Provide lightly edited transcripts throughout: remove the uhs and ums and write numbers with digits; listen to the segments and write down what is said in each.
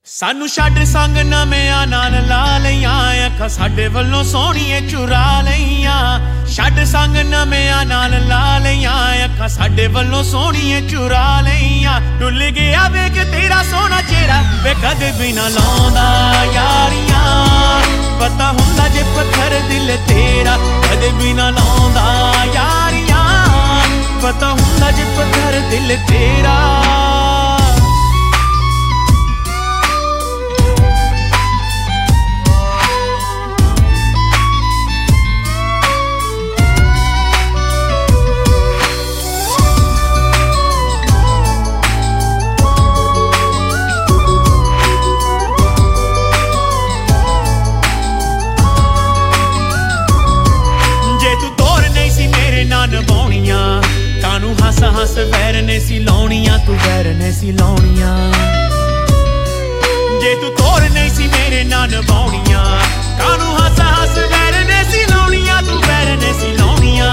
सानू छड्ड संग नविआं नाल ला लईआं अखां साडे वल्लों सोहणीए चुरा लईआं। छड्ड संग नविआं नाल ला लईआं अखां साडे वल्लों सोहणीए चुरा लईआं। डुल गया वेख तेरा सोहना चेहरा वे कदे भी ना लाउंदा यारियां। पता हुंदा जे पत्थर दिल तेरा कदे भी ना लाउंदा यारियां। पता हुंदा जे पत्थर दिल तेरा। कानू हस हस वैर ने सी लाउणियां तू वैर ने सी लाउणियां। जे तू तोर नहीं सी मेरे ना निभाउणियां कानू हस हस वैर ने सी लाउणियां तू वैर ने सी लाउणियां।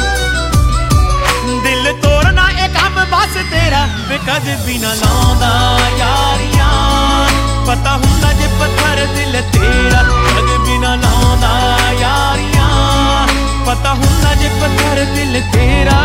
दिल तोड़ना ए कम बस तेरा वे कदे भी ना लाउंदा यारियां। पता हुंदा जे पत्थर दिल तेरा कदे भी ना लाउंदा यारियां। पता हुंदा जे पत्थर दिल तेरा।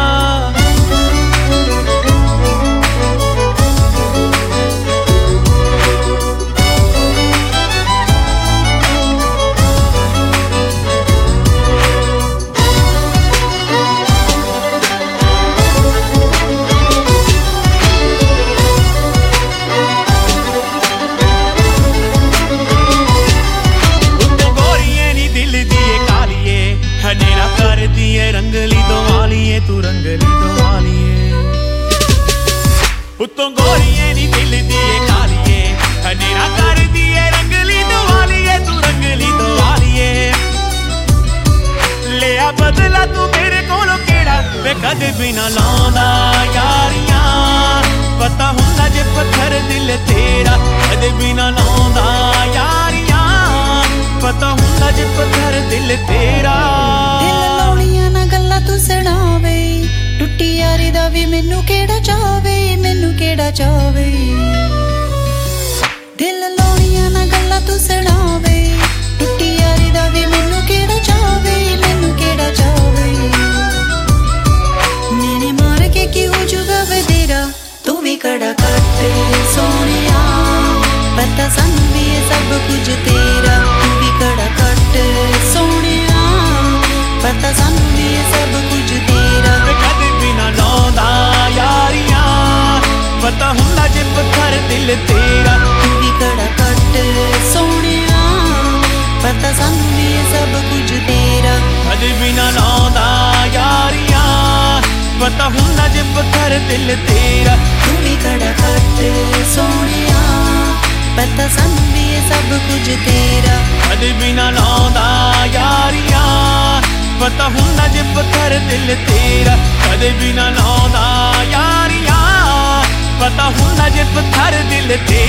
हनेरा कर दिए रंगली दवालिए तू रंगली दवालिए। उत्तों गोरिए नी दिल दिए कालिए हनेरा कर दिए रंगली दवालिए तू रंगली दवालिए। लिया बदला तू मेरे कोलों केड़ा वे कदे भी ना लाउंदा यारियां। पता हुंदा जे पत्थर दिल तेरा कदे भी ना लाउंदा यारियां। पता हुंदा जे पत्थर दिल तेरा। दिल लाउणियां ना गल्लां तू सुणावे टुट्टी यारी दा वी मैनू केड़ा चावे मैनू केड़ा चावे। दिल लाउणियां ना गल्लां तू सुणावे टुट्टी यारी दा वी मैनू केड़ा चावे मैनू केड़ा चावे। मेरे मार के की हो जुगा वे तेरा तू भी कड़ा कट सोनिया। पता सानू भी सब कुछ तेरा तू भी कड़ा कट सोनिया। पता सानू भी सब कुछ तेरा कदे भी ना लाउंदा यारियां। पता हुंदा जे पत्थर दिल तेरा तू भी कड़ा कट सोनिया। पता सानू भी सब कुछ तेरा कदे भी ना लाउंदा यारियां। पता हुंदा जे पत्थर दिल तेरा तू भी कड़ा कट सोनिया। पता सानू भी सब कुछ तेरा कदे भी ना लाउंदा यारियां। पता हुंदा जे पत्थर दिल तेरा कदे भी ना लाउंदा यारियां। पता हुंदा जे पत्थर दिल तेरा।